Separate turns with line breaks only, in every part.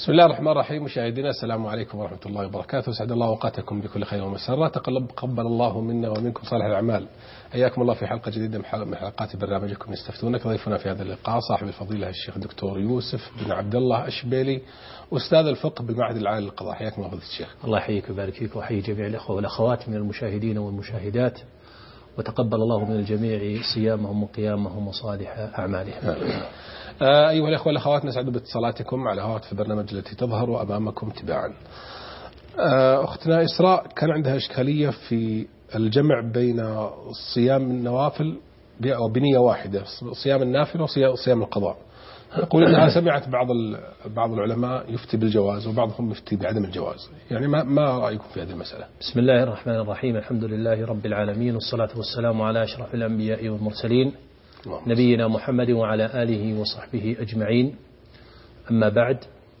بسم الله الرحمن الرحيم. مشاهدينا السلام عليكم ورحمة الله وبركاته. سعد الله أوقاتكم بكل خير ومسرة. تقبل الله منا ومنكم صالح الأعمال. حياكم الله في حلقة جديدة من حلقات برنامجكم يستفتونك. ضيفنا في هذا اللقاء صاحب الفضيلة الشيخ الدكتور يوسف بن عبد الله الشبيلي، أستاذ الفقه بالمعهد العالي للقضاء. حياكم الله فضيلة الشيخ.
الله يحييك ويبارك فيك، وحيي جميع الأخوة والأخوات من المشاهدين والمشاهدات، وتقبل الله من الجميع صيامهم وقيامهم وصالح أعمالهم.
أيها الأخوة والأخوات، نسعد باتصالاتكم على هواتف البرنامج التي تظهر أمامكم تباعا. أختنا إسراء كان عندها إشكالية في الجمع بين صيام النوافل بنية واحدة، صيام النافل وصيام القضاء. يقول أنها سمعت بعض العلماء يفتي بالجواز وبعضهم يفتي بعدم الجواز، يعني ما رأيكم في هذه المسألة؟
بسم الله الرحمن الرحيم، الحمد لله رب العالمين، والصلاة والسلام على أشرف الأنبياء والمرسلين نبينا محمد وعلى آله وصحبه أجمعين. أما بعد،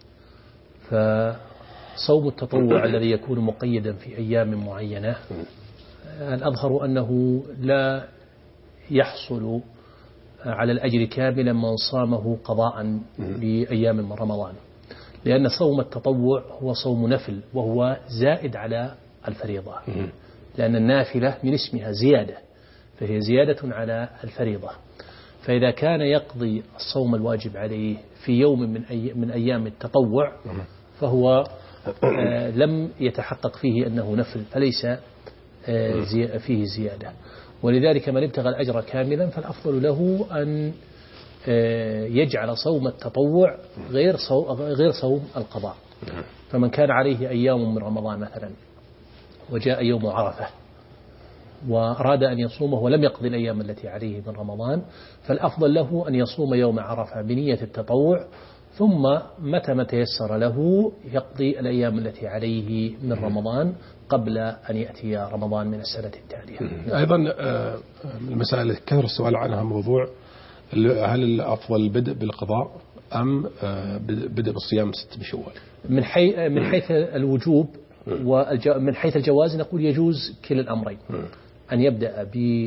فصوم التطوع الذي يكون مقيدا في أيام معينة الأظهر أنه لا يحصل على الأجر كاملا من صامه قضاء لأيام من رمضان، لأن صوم التطوع هو صوم نفل وهو زائد على الفريضة، لأن النافلة من اسمها زيادة، فهي زيادة على الفريضة. فإذا كان يقضي الصوم الواجب عليه في يوم من أيام التطوع فهو لم يتحقق فيه أنه نفل، فليس فيه زيادة. ولذلك من ابتغى الأجر كاملا فالأفضل له أن يجعل صوم التطوع غير صوم القضاء. فمن كان عليه أيام من رمضان مثلا وجاء يوم عرفة وأراد أن يصومه ولم يقضي الأيام التي عليه من رمضان، فالأفضل له أن يصوم يوم عرفة بنية التطوع، ثم متى ما تيسر له يقضي الأيام التي عليه من رمضان قبل أن يأتي رمضان من السنة التالية.
أيضا المسائل كثر السؤال عنها موضوع هل الأفضل البدء بالقضاء أم بدء بالصيام 6 بشوال؟
من حيث الوجوب ومن حيث الجواز نقول يجوز كلا الأمرين، أن يبدأ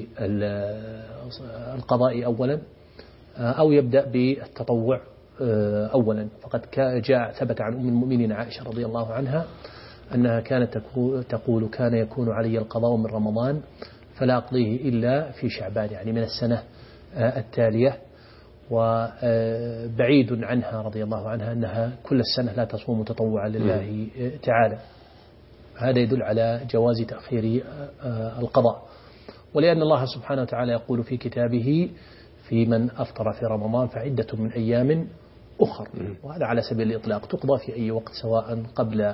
بالقضاء أولا أو يبدأ بالتطوع أولا. فقد ثبت عن أم المؤمنين عائشة رضي الله عنها أنها كانت تقول كان يكون علي القضاء من رمضان فلا أقضيه إلا في شعبان، يعني من السنة التالية. وبعيد عنها رضي الله عنها أنها كل السنة لا تصوم تطوعا لله تعالى. هذا يدل على جواز تأخير القضاء، ولأن الله سبحانه وتعالى يقول في كتابه في من أفطر في رمضان فعدة من أيام أخر، وهذا على سبيل الإطلاق تقضى في أي وقت سواء قبل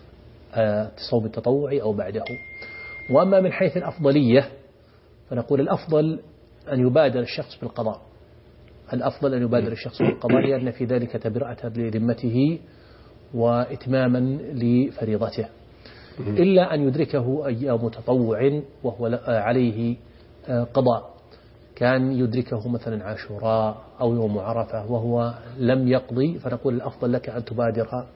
صوم التطوع أو بعده. وأما من حيث الأفضلية فنقول الأفضل أن يبادر الشخص بالقضاء، الأفضل أن يبادر الشخص بالقضاء، لأن في ذلك تبرئة لذمته وإتماما لفريضته، إلا أن يدركه أيام تطوع وهو عليه قضاء، كان يدركه مثلا عاشوراء أو يوم عرفة وهو لم يقضي، فنقول الأفضل لك أن تبادر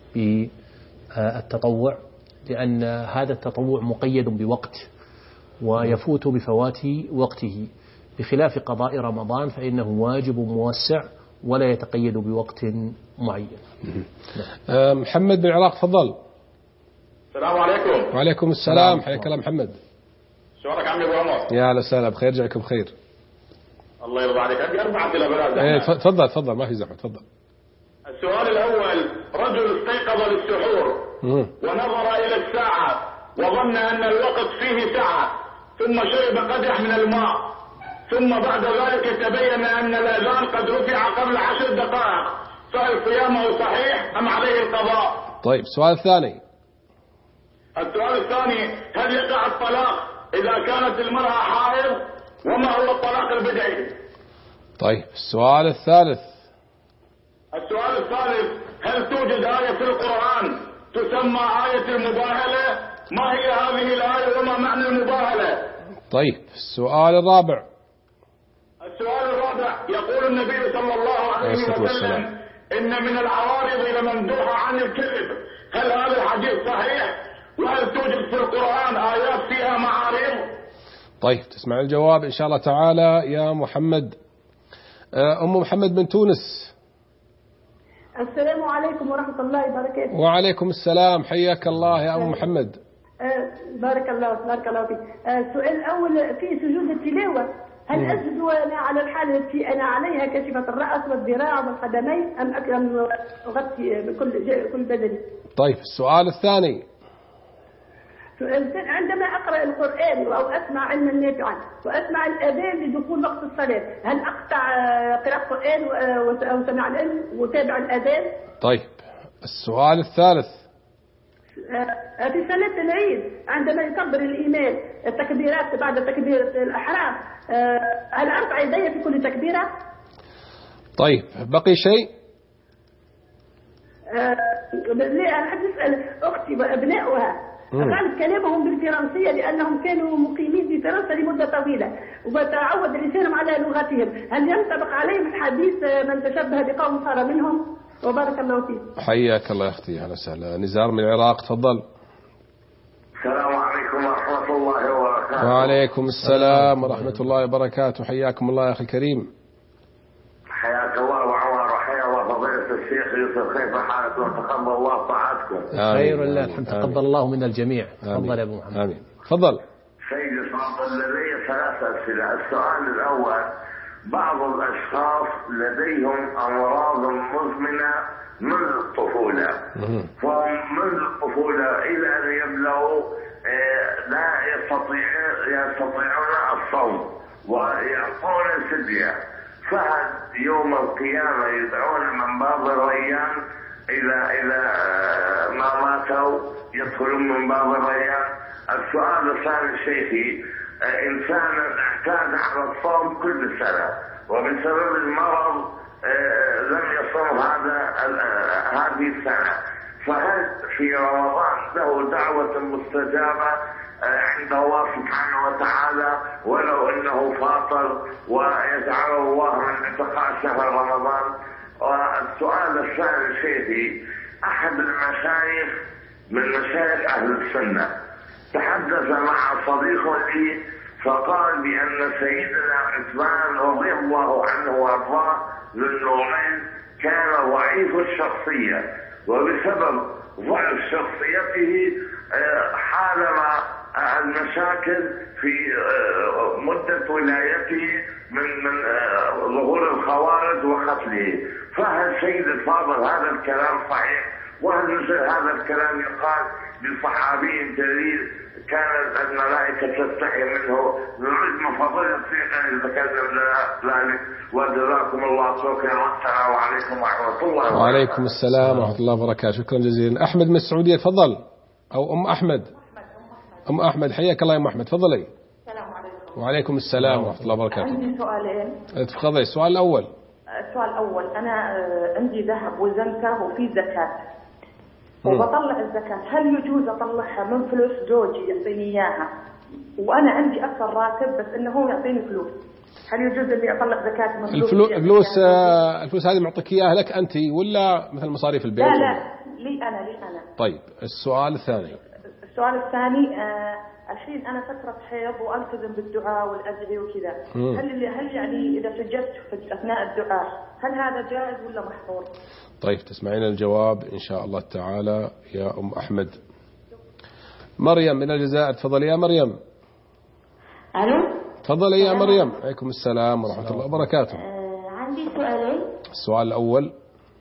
بالتطوع، لأن هذا التطوع مقيد بوقت ويفوت بفوات وقته، بخلاف قضاء رمضان فإنه واجب موسع ولا يتقيد بوقت معين.
محمد بن العراق تفضل.
السلام عليكم.
وعليكم السلام، حياك الله محمد.
شلونك عمي ابو عمر؟
يا هلا وسهلا، بخير، جايكم بخير.
الله يرضى عليك. عندي 4 أسئلة.
تفضل ما في زحمة، تفضل.
السؤال الأول: رجل استيقظ للسحور ونظر إلى الساعة وظن أن الوقت فيه ساعة، ثم شرب قدح من الماء، ثم بعد ذلك تبين أن الأذان قد رفع قبل 10 دقائق، فهل صيامه صحيح أم عليه القضاء؟
طيب، السؤال الثاني.
السؤال الثاني: هل يقع الطلاق إذا كانت المرأة حائض؟ وما هو الطلاق البدعي؟
طيب، السؤال الثالث.
السؤال الثالث: هل توجد آية في القرآن تسمى آية المباهلة؟ ما هي هذه الآية وما معنى المباهلة؟
طيب، السؤال الرابع.
السؤال الرابع: يقول النبي صلى الله عليه وسلم إن من العوارض لممدوحة عن الكذب، هل هذا الحديث صحيح؟ وهل توجد في القرآن آيات فيها معارض؟
طيب، تسمع الجواب إن شاء الله تعالى يا محمد. أم محمد من تونس.
السلام عليكم ورحمة ورحمة الله وبركاته.
وعليكم السلام، حياك الله يا أم محمد.
بارك الله فيك. السؤال الأول في سجود التلاوة، هل أسجد وأنا على الحالة التي أنا عليها كاشفة الرأس والذراع والقدمين أم أغطي كل بدني؟
طيب السؤال الثاني.
عندما أقرأ القرآن أو أسمع علما نافعا وأسمع الأذان لدخول وقت الصلاة، هل أقطع قراءة القرآن أو سماع العلم وتابع الأذان؟
طيب السؤال الثالث.
في صلاة العيد عندما يكبر الإمام التكبيرات بعد تكبيرة الأحرام، هل أرفع يدي في كل تكبيرة؟
طيب بقي شيء؟
لا، أنا حد أسأل أختي وأبنائها قالت كلامهم بالفرنسية لأنهم كانوا مقيمين في فرنسا لمدة طويلة وتعود لسانهم على لغتهم، هل ينطبق عليهم الحديث من تشبه بقوم صار منهم؟ وبارك الله فيك.
حياك الله يا أختي، أهلا وسهلا. نزار من العراق، تفضل.
السلام عليكم ورحمة الله وبركاته.
وعليكم السلام ورحمة الله وبركاته، حياكم الله يا أخي الكريم.
حياك الله وعمر، وحيا الله فضيلة الشيخ يوسف، كيف حالك وتقبل الله طاعتكم؟
خير الله الحمد، تقبل الله من الجميع. تفضل يا أبو محمد.
آمين. تفضل.
سيدي الفاضل، لدي 3 أسئلة. السؤال الأول، بعض الأشخاص لديهم أمراض مزمنة منذ الطفولة، فهم منذ الطفولة إلى أن يبلغوا لا يستطيعون الصوم ويعطون فدية، فهل يوم القيامة يدعون من باب الريان إلى ما ماتوا يدخلون من باب الريان؟ السؤال الثاني شيخي، إنسان اعتاد على الصوم كل سنة وبسبب المرض لم يصوم هذه السنة، فهل في رمضان له دعوة مستجابة عند الله سبحانه وتعالى ولو انه فاطر ويجعله الله من اتقاء شهر رمضان؟ والسؤال الثاني شيخي، احد المشايخ من مشايخ اهل السنة تحدث مع صديق لي فقال بان سيدنا عثمان رضي الله عنه وارضاه ذو النورين كان ضعيف الشخصية، وبسبب ضعف شخصيته حالما المشاكل في مدة ولايته من ظهور الخوارج وقتله، فهل سيد الفاضل هذا الكلام صحيح؟ وهل مثل هذا الكلام يقال لصحابي جليل كانت الملائكة تستحي منه؟ نريد من فضيلة الشيخ أن يتكلم لنا ذلك، وجزاكم الله شكرا، والسلام عليكم ورحمة الله وبركاته.
وعليكم السلام ورحمة الله وبركاته، شكرا جزيلا. أحمد من السعودية، تفضل. أو أم أحمد. أم أحمد، حياك الله يا أم أحمد، تفضلي.
السلام عليكم.
وعليكم السلام ورحمة الله وبركاته.
عندي سؤالين.
تفضلي. السؤال الأول.
أنا عندي ذهب وزنته وفي زكاة وبطلع الزكاة، هل يجوز أطلعها من فلوس زوجي يعطيني إياها وأنا عندي أكثر راتب بس إنه هو يعطيني فلوس، هل يجوز إني أطلع زكاة من فلوس؟
الفلوس هذه معطيك إياها لك أنت ولا مثل مصاريف البيت؟
لا لي أنا.
طيب السؤال الثاني.
الحين أنا فترة حيض وألتزم بالدعاء والأدعية وكذا، هل يعني إذا سجدت في أثناء الدعاء هل هذا جائز ولا محظور؟
طيب تسمعين الجواب إن شاء الله تعالى يا أم أحمد. مريم من الجزائر، تفضلي يا مريم.
ألو.
تفضلي يا مريم. عليكم السلام ورحمة الله وبركاته.
عندي سؤالين.
السؤال الأول.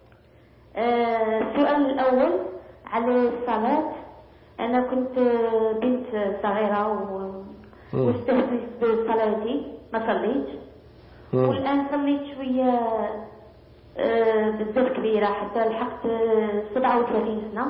السؤال الأول على الصلاة. أنا كنت بنت صغيرة واستهدفت بصلاتي ما صليت، والآن صليت شوية بزاف كبيرة حتى لحقت 37 سنة.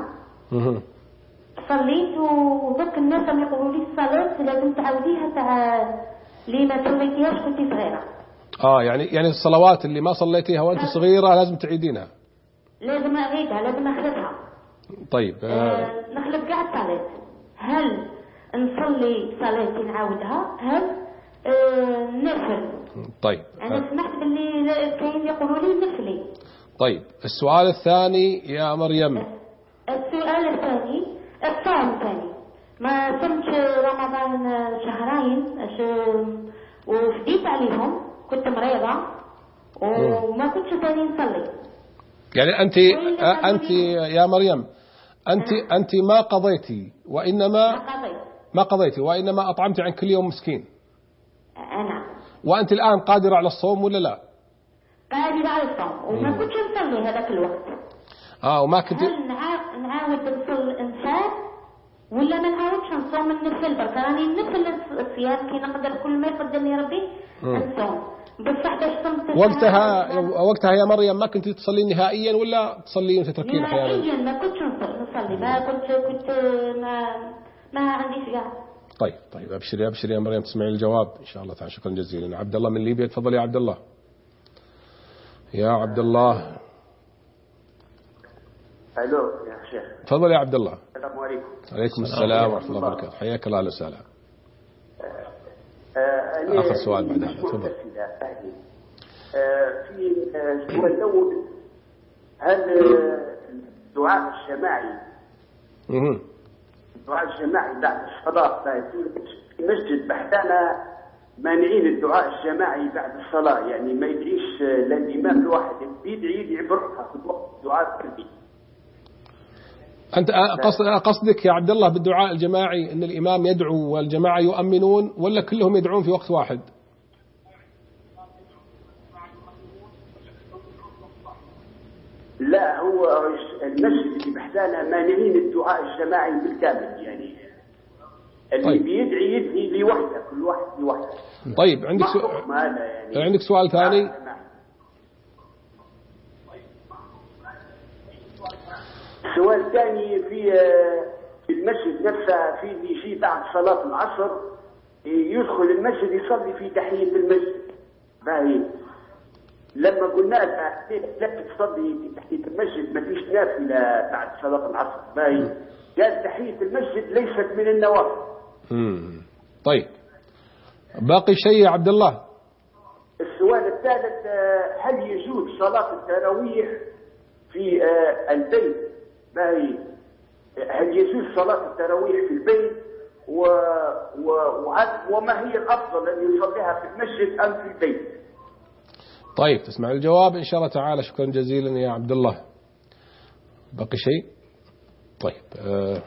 صليت وذاك الناس اللي يقولوا لي الصلاة لازم تعوديها تاع اللي ما صليتيهاش كنت صغيرة.
يعني الصلوات اللي ما صليتيها وأنت صغيرة لازم تعيدينها.
لازم أعيدها، لازم أخلفها.
طيب
نخلف قاعد صلاة، هل نصلي صلاتي نعاودها؟ هل نفل؟
طيب
أنا سمعت باللي كاين يقولوا لي نفلي.
طيب السؤال الثاني يا مريم.
السؤال الثاني الصوم الثاني، ما صمت رمضان شهرين وفديت عليهم، كنت مريضة وما كنتش ثاني نصلي.
يعني أنت يا مريم أنت ما قضيتي وإنما أطعمت عن كل يوم مسكين.
أنا
وأنت الآن قادرة على الصوم ولا لا؟
قادرة على الصوم وما كنتش نصلي هذاك الوقت.
وما كنت.
هل نعاود نصل الإنسان ولا ما نعاودش نصوم النفل؟ برك راني النفل الصيام كي نقدر كل ما يقدمني ربي نصوم. بصح باش صمت
وقتها يا مريم ما كنت تصلين نهائيا ولا تصلين وتتركين أحيانا؟
نهائيا ما كنتش نصلي، ما كنت ما عنديش قاعد.
طيب أبشري يا مريم، تسمعين الجواب إن شاء الله تعالى. شكرا جزيلا. عبد الله من ليبيا، تفضل يا عبد الله. يا عبد الله.
الو يا شيخ.
تفضل يا عبد الله.
السلام عليكم.
عليكم السلام ورحمة الله وبركاته. حياك الله. وسهلا. آخر سؤال بعد هذا. تفضل.
في السؤال الأول، هل الدعاء الجماعي بعد الصلاة في المسجد بحثنا مانعين الدعاء الجماعي بعد الصلاة، يعني ما يدعيش للإمام الواحد، يدعي بروحه في وقت الدعاء الفردي.
أنت قصدك يا عبد الله بالدعاء الجماعي أن الإمام يدعو والجماعة يؤمنون ولا كلهم يدعون في وقت واحد؟
لا، هو المسجد اللي بحثنا مانعين الدعاء الجماعي بالكامل، يعني اللي بيدعي لوحده، كل واحد لوحده.
طيب عندك سؤال ثاني؟
السؤال الثاني، في المسجد نفسه في اللي يجي بعد صلاة العصر يدخل المسجد يصلي في تحية المسجد، باهي لما قلنا لا تصلي في تحية المسجد ما فيش نافلة بعد صلاة العصر، باهي قال تحية المسجد ليست من النوافل.
طيب باقي شيء يا عبد الله؟
السؤال الثالث، هل يجوز صلاة التراويح في البيت؟ باهي هل يجوز صلاة التراويح في البيت وما هي الأفضل أن يصليها في المسجد أم في البيت؟
طيب تسمع الجواب إن شاء الله تعالى. شكرا جزيلا يا عبد الله. باقي شيء؟ طيب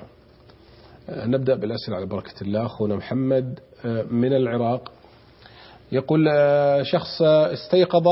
نبدأ بالأسئلة على بركة الله. أخونا محمد من العراق يقول شخص استيقظ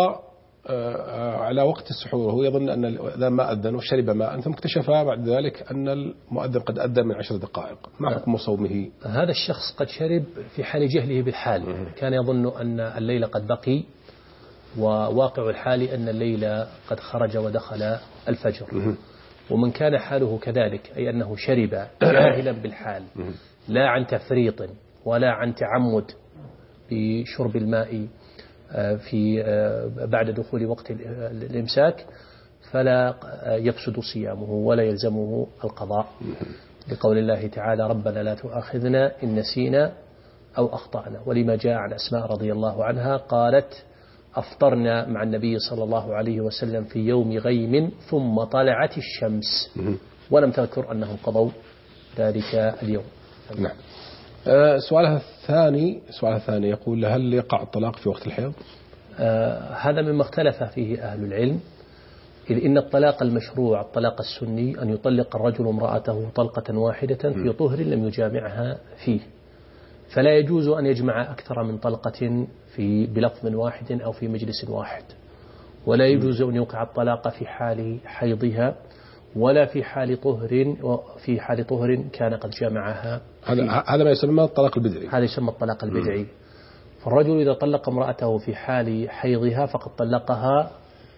على وقت السحور وهو يظن أن الأذان ما أذن وشرب ماء، ثم اكتشف بعد ذلك أن المؤذن قد أذن من 10 دقائق، ما حكم صومه؟
هذا الشخص قد شرب في حال جهله بالحال، كان يظن أن الليل قد بقي، وواقع الحال أن الليل قد خرج ودخل الفجر. ومن كان حاله كذلك، أي أنه شرب جاهلا بالحال لا عن تفريط ولا عن تعمد بشرب الماء في بعد دخول وقت الإمساك، فلا يفسد صيامه ولا يلزمه القضاء، لقول الله تعالى ربنا لا تؤاخذنا إن نسينا أو أخطأنا. ولما جاء عن أسماء رضي الله عنها قالت أفطرنا مع النبي صلى الله عليه وسلم في يوم غيم ثم طلعت الشمس، ولم تذكر أنهم قضوا ذلك اليوم.
نعم. سؤالها الثاني يقول هل يقع الطلاق في وقت الحيض؟
هذا مما اختلف فيه أهل العلم، إذ إن الطلاق المشروع الطلاق السني أن يطلق الرجل امرأته طلقة واحدة في طهر لم يجامعها فيه، فلا يجوز أن يجمع أكثر من طلقة بلفظ واحد أو في مجلس واحد، ولا يجوز أن يوقع الطلاق في حال حيضها ولا في حال طهر كان قد جامعها.
هذا ما يسمى الطلاق البدعي.
هذا يسمى الطلاق البدعي. فالرجل إذا طلق امرأته في حال حيضها فقد طلقها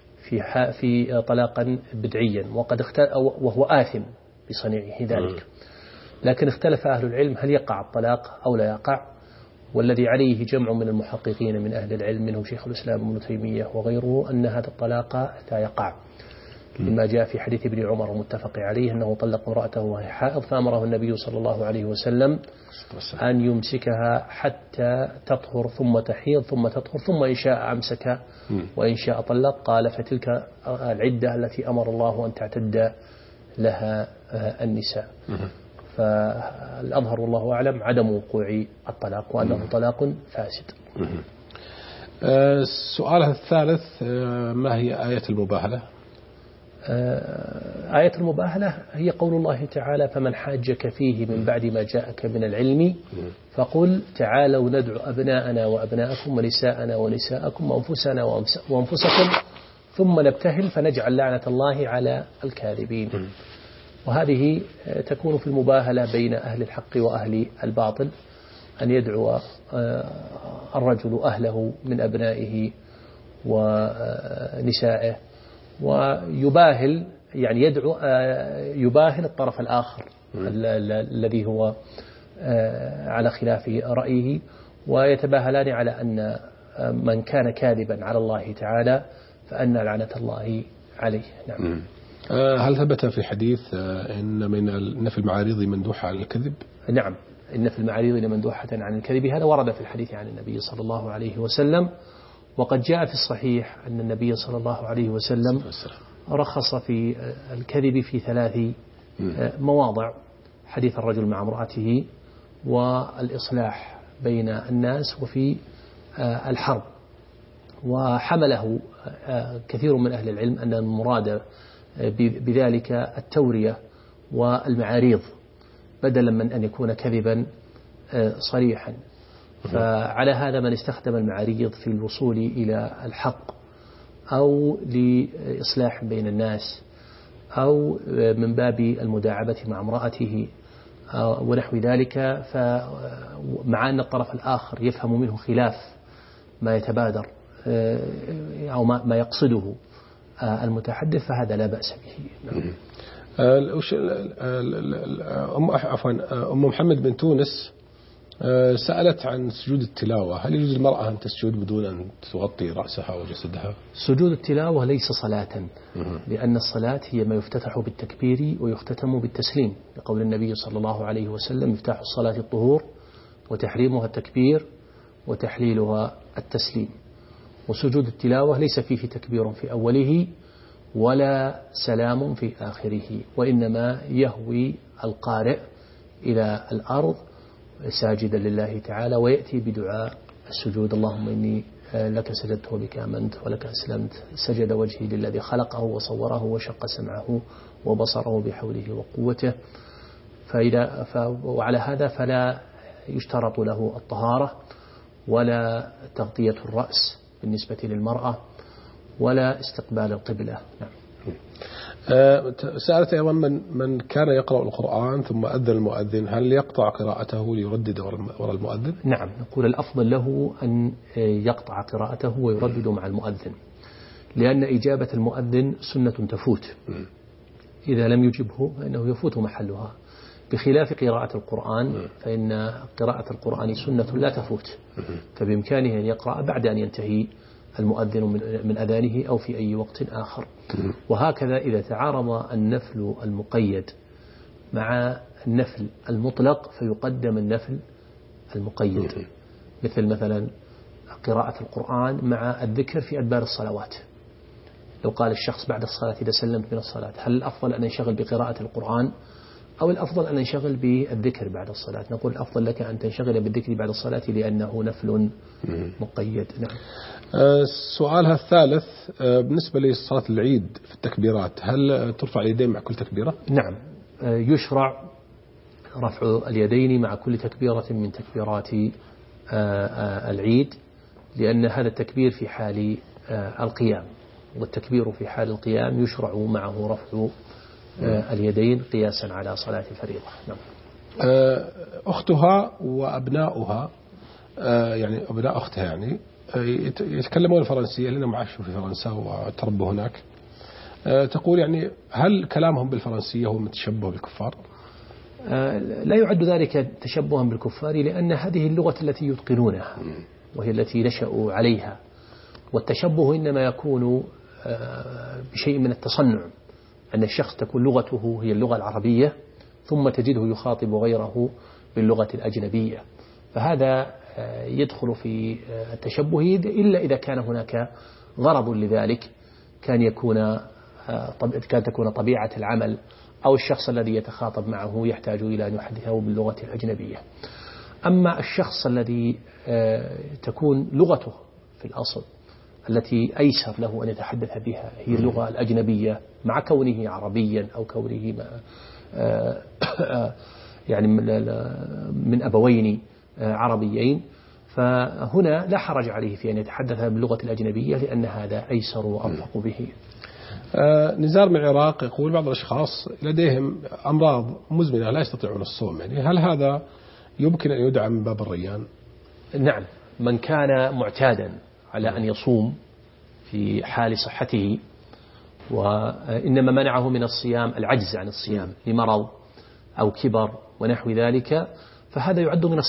في طلاقا بدعيا وهو آثم بصنيعه ذلك. لكن اختلف أهل العلم هل يقع الطلاق أو لا يقع، والذي عليه جمع من المحققين من أهل العلم منهم شيخ الإسلام ابن تيمية وغيره أن هذا الطلاق لا يقع، لما جاء في حديث ابن عمر متفق عليه أنه طلق امرأته وهي حائض فأمره النبي صلى الله عليه وسلم أن يمسكها حتى تطهر ثم تحيض ثم تطهر ثم إن شاء أمسك وإن شاء طلق. قال فتلك العدة التي أمر الله أن تعتد لها النساء. فالأظهر والله أعلم عدم وقوع الطلاق وأنه طلاق فاسد.
سؤالها الثالث ما هي آية المباهلة؟
آية المباهلة هي قول الله تعالى: فمن حاجك فيه من بعد ما جاءك من العلم فقل تعالوا ندعو أبناءنا وأبناءكم ونساءنا ونساءكم وأنفسنا وأنفسكم ثم نبتهل فنجعل لعنة الله على الكاذبين. وهذه تكون في المباهلة بين أهل الحق وأهل الباطل، أن يدعو الرجل أهله من أبنائه ونسائه ويباهل، يعني يباهل الطرف الآخر الذي هو على خلاف رأيه، ويتباهلان على أن من كان كاذبا على الله تعالى فأن لعنة الله عليه. نعم.
هل ثبت في الحديث إن في المعاريض مندوحة عن الكذب؟
نعم، إن في المعاريض لمندوحة عن الكذب، هذا ورد في الحديث عن النبي صلى الله عليه وسلم. وقد جاء في الصحيح أن النبي صلى الله عليه وسلم رخص في الكذب في 3 مواضع: حديث الرجل مع امرأته، والإصلاح بين الناس، وفي الحرب. وحمله كثير من أهل العلم أن المراد بذلك التورية والمعاريض بدلا من أن يكون كذبا صريحا. فعلى هذا من استخدم المعاريض في الوصول إلى الحق أو لإصلاح بين الناس أو من باب المداعبة مع امرأته ونحو ذلك، فمع أن الطرف الآخر يفهم منه خلاف ما يتبادر أو ما يقصده المتحدث، فهذا لا بأس به.
أم محمد بن تونس سألت عن سجود التلاوة، هل يجوز المرأة أن تسجد بدون أن تغطي رأسها وجسدها؟
سجود التلاوة ليس صلاة، لأن الصلاة هي ما يفتتح بالتكبير ويختتم بالتسليم، لقول النبي صلى الله عليه وسلم: مفتاح الصلاة الطهور وتحريمها التكبير وتحليلها التسليم. وسجود التلاوة ليس فيه تكبير في أوله ولا سلام في آخره، وإنما يهوي القارئ إلى الأرض ساجدا لله تعالى ويأتي بدعاء السجود: اللهم إني لك سجدت وبك آمنت ولك أسلمت، سجد وجهي للذي خلقه وصوره وشق سمعه وبصره بحوله وقوته. وعلى هذا فلا يشترط له الطهارة ولا تغطية الرأس بالنسبة للمرأة ولا استقبال القبلة. نعم.
سألت أيضا من كان يقرأ القرآن ثم أذن المؤذن، هل يقطع قراءته ليردد وراء المؤذن؟
نعم، نقول الأفضل له أن يقطع قراءته ويردد مع المؤذن، لأن إجابة المؤذن سنة تفوت، إذا لم يجبه فإنه يفوت محلها، بخلاف قراءة القرآن فإن قراءة القرآن سنة لا تفوت، فبإمكانه أن يقرأ بعد أن ينتهي المؤذن من أذانه أو في أي وقت آخر. وهكذا إذا تعارض النفل المقيد مع النفل المطلق فيقدم النفل المقيد، مثلا قراءة القرآن مع الذكر في أدبار الصلوات. لو قال الشخص بعد الصلاة إذا سلمت من الصلاة، هل الأفضل أن ينشغل بقراءة القرآن أو الأفضل أن ينشغل بالذكر بعد الصلاة؟ نقول الأفضل لك أن تنشغل بالذكر بعد الصلاة لأنه نفل مقيد. نعم.
سؤالها الثالث بالنسبة لصلاة العيد في التكبيرات، هل ترفع اليدين مع كل تكبيرة؟
نعم، يشرع رفع اليدين مع كل تكبيرة من تكبيرات العيد، لأن هذا التكبير في حال القيام، والتكبير في حال القيام يشرع معه رفع اليدين قياسا على صلاة الفريضة. نعم.
أختها وأبناؤها، يعني أبناء أختها يعني يتكلمون الفرنسية لأنهم عاشوا في فرنسا وتربوا هناك. تقول يعني هل كلامهم بالفرنسية هو متشبه بالكفار؟
لا يعد ذلك تشبها بالكفار، لأن هذه اللغة التي يتقنونها وهي التي نشأوا عليها، والتشبه إنما يكون بشيء من التصنع، أن الشخص تكون لغته هي اللغة العربية ثم تجده يخاطب غيره باللغة الأجنبية، فهذا يدخل في التشبه إلا إذا كان هناك غرض لذلك، كان تكون طبيعة العمل أو الشخص الذي يتخاطب معه يحتاج إلى أن يحدثه باللغة الأجنبية. أما الشخص الذي تكون لغته في الأصل التي أيسر له أن يتحدث بها هي اللغة الأجنبية، مع كونه عربيا أو كونه يعني من أبوين عربيين، فهنا لا حرج عليه في أن يتحدث باللغة الأجنبية لأن هذا أيسر وأرفق به.
نزار من العراق يقول بعض الأشخاص لديهم أمراض مزمنة لا يستطيعون الصوم، يعني هل هذا يمكن أن يدعى من باب الريان؟
نعم، من كان معتادا على أن يصوم في حال صحته وإنما منعه من الصيام العجز عن الصيام لمرض أو كبر ونحو ذلك، فهذا يعد من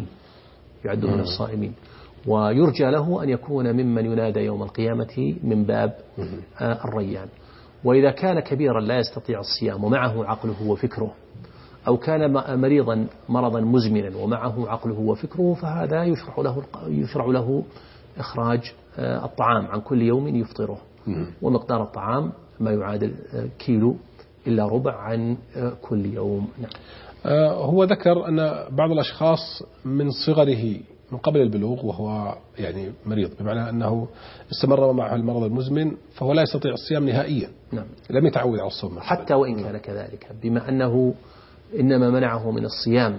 الصائمين، ويرجى له أن يكون ممن ينادى يوم القيامة من باب الريان. وإذا كان كبيرا لا يستطيع الصيام ومعه عقله وفكره، أو كان مريضا مرضا مزمنا ومعه عقله وفكره، فهذا يشرع له إخراج الطعام عن كل يوم يفطره، ومقدار الطعام ما يعادل كيلو إلا ربع عن كل يوم. نعم.
هو ذكر أن بعض الأشخاص من صغره من قبل البلوغ وهو يعني مريض، بمعنى أنه استمر معه المرض المزمن فهو لا يستطيع الصيام نهائيا.
نعم.
لم يتعود على الصوم
حتى وإن كان كذلك، بما أنه إنما منعه من الصيام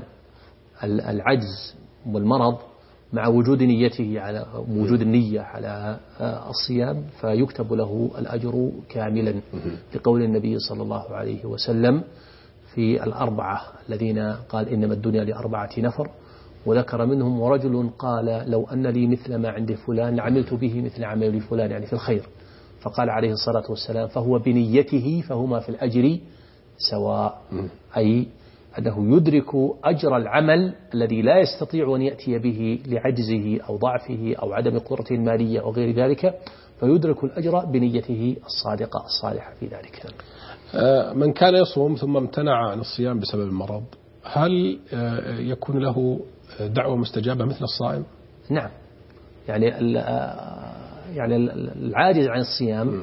العجز والمرض مع وجود نيته على وجود النية على الصيام، فيكتب له الأجر كاملا، لقول النبي صلى الله عليه وسلم في الأربعة الذين قال إنما الدنيا لأربعة نفر، وذكر منهم ورجل قال لو أن لي مثل ما عند فلان لعملت به مثل عمل فلان، يعني في الخير، فقال عليه الصلاة والسلام فهو بنيته فهما في الأجر سواء، أي أنه يدرك أجر العمل الذي لا يستطيع أن يأتي به لعجزه أو ضعفه أو عدم قدرته المالية أو غير ذلك، فيدرك الأجر بنيته الصادقة الصالحة في ذلك.
من كان يصوم ثم امتنع عن الصيام بسبب المرض، هل يكون له دعوة مستجابة مثل الصائم؟
نعم، يعني العاجز عن الصيام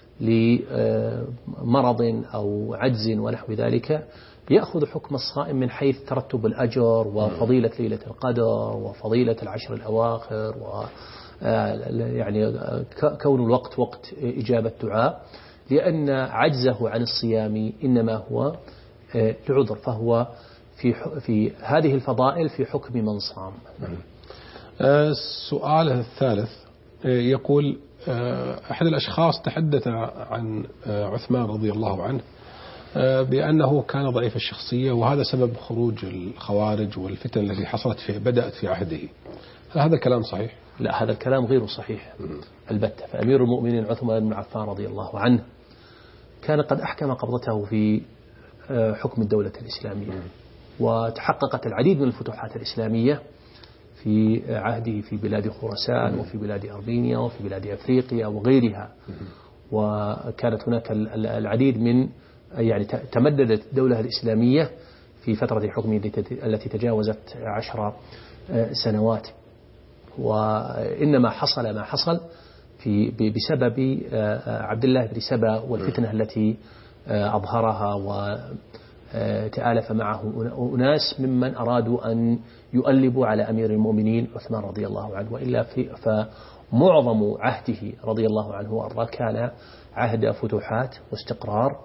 لمرض أو عجز ونحو ذلك يأخذ حكم الصائم من حيث ترتب الأجر وفضيلة ليلة القدر وفضيلة العشر الأواخر، يعني كون الوقت وقت إجابة دعاء، لأن عجزه عن الصيام إنما هو لعذر، فهو في هذه الفضائل في حكم من صام.
السؤال الثالث يقول أحد الأشخاص تحدث عن عثمان رضي الله عنه بأنه كان ضعيف الشخصية وهذا سبب خروج الخوارج والفتن التي حصلت بدأت في عهده، هل هذا الكلام صحيح؟
لا، هذا الكلام غير صحيح البتة. فأمير المؤمنين عثمان بن عفان رضي الله عنه كان قد أحكم قبضته في حكم الدولة الإسلامية، وتحققت العديد من الفتوحات الإسلامية في عهده في بلاد خراسان وفي بلاد أرمينيا وفي بلاد أفريقيا وغيرها، وكانت هناك العديد من يعني تمددت الدولة الإسلامية في فترة حكمه التي تجاوزت 10 سنوات، وإنما حصل ما حصل بسبب عبد الله بن سبا والفتنة التي أظهرها وتآلف معه أناس ممن أرادوا أن يؤلبوا على أمير المؤمنين عثمان رضي الله عنه، وإلا فمعظم عهده رضي الله عنه وأرضاه كان عهد فتوحات واستقرار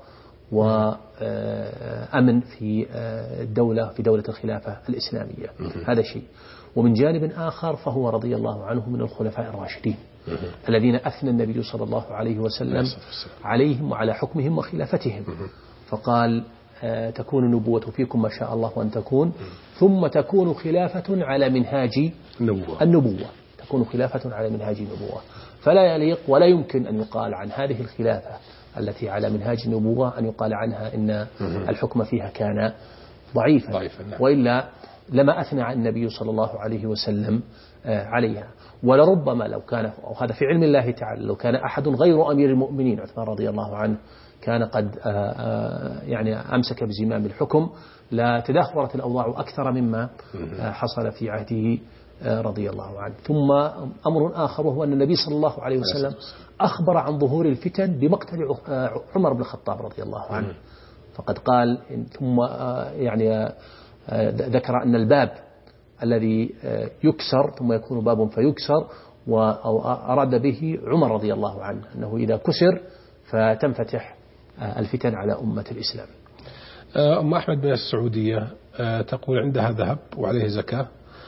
وأمن في دولة الخلافة الإسلامية. هذا شيء. ومن جانب آخر فهو رضي الله عنه من الخلفاء الراشدين الذين أثنى النبي صلى الله عليه وسلم عليهم وعلى حكمهم وخلافتهم، فقال تكون النبوة فيكم ما شاء الله أن تكون، ثم تكون خلافة على منهاج النبوة، تكون خلافة على منهاج النبوة. فلا يليق ولا يمكن أن يقال عن هذه الخلافة التي على منهاج النبوة أن يقال عنها إن الحكم فيها كان ضعيفا، وإلا لما أثنى النبي صلى الله عليه وسلم عليها. ولربما لو كان، وهذا في علم الله تعالى، لو كان أحد غير أمير المؤمنين عثمان رضي الله عنه كان قد يعني أمسك بزمام الحكم، لا تدهورت الأوضاع أكثر مما حصل في عهده رضي الله عنه. ثم أمر آخر وهو أن النبي صلى الله عليه وسلم أخبر عن ظهور الفتن بمقتل عمر بن الخطاب رضي الله عنه، فقد قال ثم يعني ذكر أن الباب الذي يكسر ثم يكون باب فيكسر، أو أراد به عمر رضي الله عنه أنه إذا كسر فتنفتح الفتن على أمة الإسلام.
أم أحمد من السعودية تقول عندها ذهب وعليه زكاة،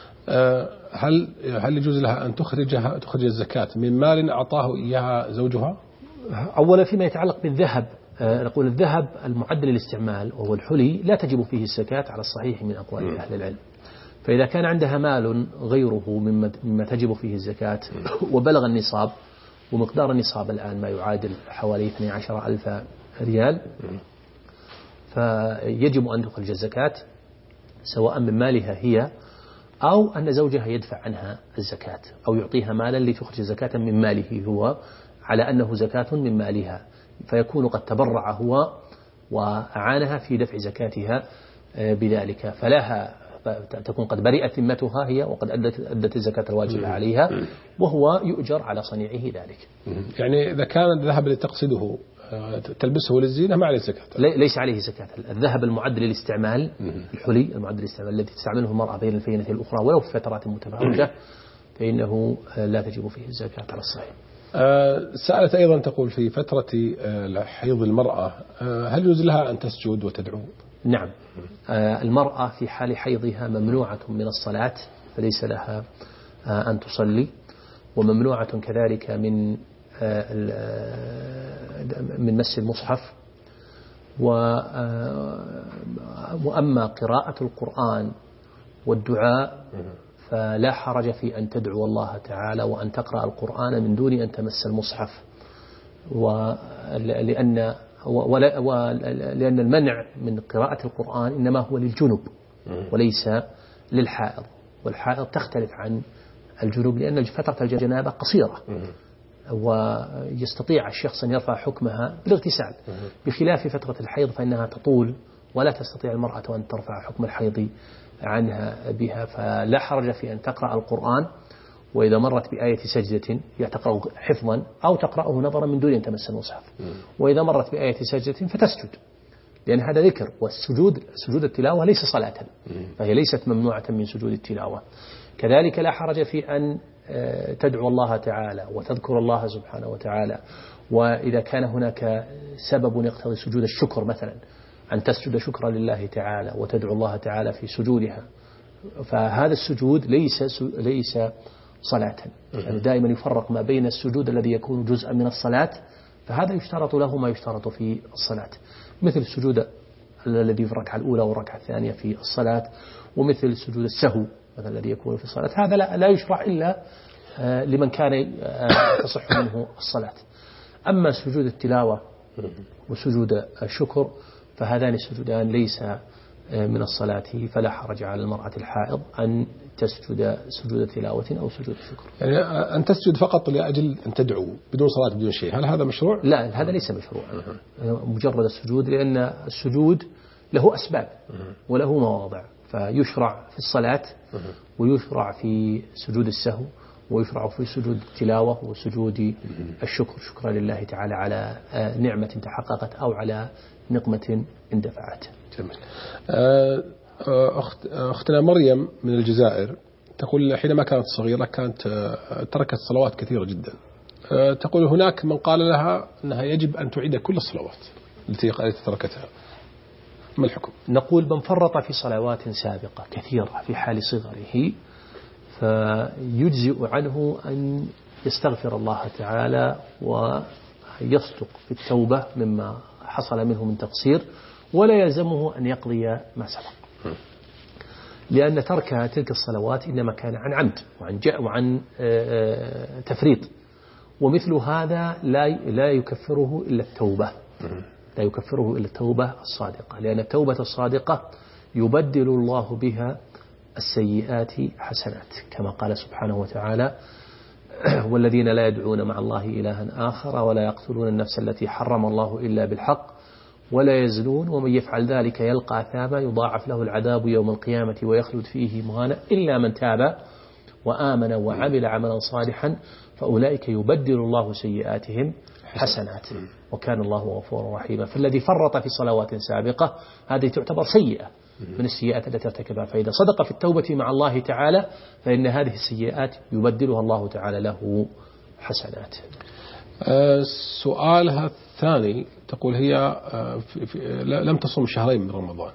هل يجوز لها أن تخرج الزكاة من مال أعطاه إياها زوجها؟
أولا فيما يتعلق بالذهب نقول الذهب المعد للاستعمال وهو الحلي لا تجب فيه الزكاة على الصحيح من أقوال أهل العلم. فإذا كان عندها مال غيره مما تجب فيه الزكاة وبلغ النصاب، ومقدار النصاب الآن ما يعادل حوالي 12,000 ريال، فيجب أن تخرج الزكاة سواء من مالها هي أو أن زوجها يدفع عنها الزكاة أو يعطيها مالا لتخرج زكاة من ماله هو على أنه زكاة من مالها، فيكون قد تبرع هو وأعانها في دفع زكاتها بذلك، فلها تكون قد برئت ذمتها هي وقد أدت الزكاة الواجبة عليها، وهو يؤجر على صنيعه ذلك.
يعني إذا كان الذهب اللي تقصده تلبسه للزينة ما عليه زكاة؟
ليس عليه زكاة. الذهب المعد للاستعمال الحلي المعد للاستعمال الذي تستعمله المرأة بين الفينة الأخرى ولو في فترات متفاوتة فإنه لا تجب فيه الزكاة على الصحيح.
سألت أيضا تقول في فترة حيض المرأة هل يجوز لها أن تسجد وتدعو؟
نعم، المرأة في حال حيضها ممنوعة من الصلاة فليس لها أن تصلي، وممنوعة كذلك من مس المصحف، وأما قراءة القرآن والدعاء فلا حرج في أن تدعو الله تعالى وأن تقرأ القرآن من دون أن تمس المصحف، لأن المنع من قراءة القرآن إنما هو للجنب وليس للحائض، والحائض تختلف عن الجنوب لأن فترة الجنابة قصيرة ويستطيع الشخص أن يرفع حكمها بالاغتسال، بخلاف فترة الحيض فإنها تطول ولا تستطيع المرأة أن ترفع حكم الحيض عنها بها، فلا حرج في أن تقرأ القرآن، وإذا مرت بآية سجدة تقرأ حفظا أو تقرأه نظرا من دون أن تمس المصحف، وإذا مرت بآية سجدة فتسجد، لأن هذا ذكر، والسجود سجود التلاوة ليس صلاة، فهي ليست ممنوعة من سجود التلاوة. كذلك لا حرج في أن تدعو الله تعالى وتذكر الله سبحانه وتعالى، وإذا كان هناك سبب يقتضي سجود الشكر مثلا أن تسجد شكرا لله تعالى وتدعو الله تعالى في سجودها، فهذا السجود ليس صلاة، يعني دائما يفرق ما بين السجود الذي يكون جزءا من الصلاة فهذا يشترط له ما يشترط في الصلاة، مثل السجود الذي في الركعة الأولى والركعة الثانية في الصلاة، ومثل سجود السهو مثلا الذي يكون في الصلاة، هذا لا يشرع إلا لمن كان تصح منه الصلاة. أما سجود التلاوة وسجود الشكر فهذان السجودان ليس من الصلاة، فلا حرج على المرأة الحائض أن تسجد سجود تلاوة أو سجود شكر.
يعني أن تسجد فقط لأجل أن تدعو بدون صلاة بدون شيء، هل هذا مشروع؟
لا، هذا ليس مشروع، مجرد السجود، لأن السجود له أسباب وله مواضع، فيشرع في الصلاة ويشرع في سجود السهو ويشرع في سجود التلاوة وسجود الشكر، شكرا لله تعالى على نعمة تحققت أو على نقمة اندفعت.
جميل. أختنا مريم من الجزائر تقول حينما كانت صغيرة كانت تركت صلوات كثيرة جدا، تقول هناك من قال لها أنها يجب أن تعيد كل الصلوات التي تركتها، ما الحكم؟
نقول من فرط في صلوات سابقة كثيرة في حال صغره فيجزئ عنه أن يستغفر الله تعالى ويصدق في التوبة مما حصل منه من تقصير، ولا يلزمه أن يقضي ما سبق، لأن ترك تلك الصلوات إنما كان عن عمد وعن تفريط، ومثل هذا لا يكفره إلا التوبة، لا يكفره إلا التوبة الصادقة، لأن التوبة الصادقة يبدل الله بها السيئات حسنات، كما قال سبحانه وتعالى: والذين لا يدعون مع الله إلها آخر ولا يقتلون النفس التي حرم الله إلا بالحق ولا يزنون ومن يفعل ذلك يلقى أثاما يضاعف له العذاب يوم القيامة ويخلد فيه مهانا إلا من تاب وآمن وعمل عملا صالحا فأولئك يبدل الله سيئاتهم حسنات، وكان الله غفورا رحيما. فالذي فرط في صلوات سابقة هذه تعتبر سيئة من السيئات التي ارتكبها، فإذا صدق في التوبة مع الله تعالى فإن هذه السيئات يبدلها الله تعالى له حسنات.
سؤالها الثاني تقول هي لم تصم شهرين من رمضان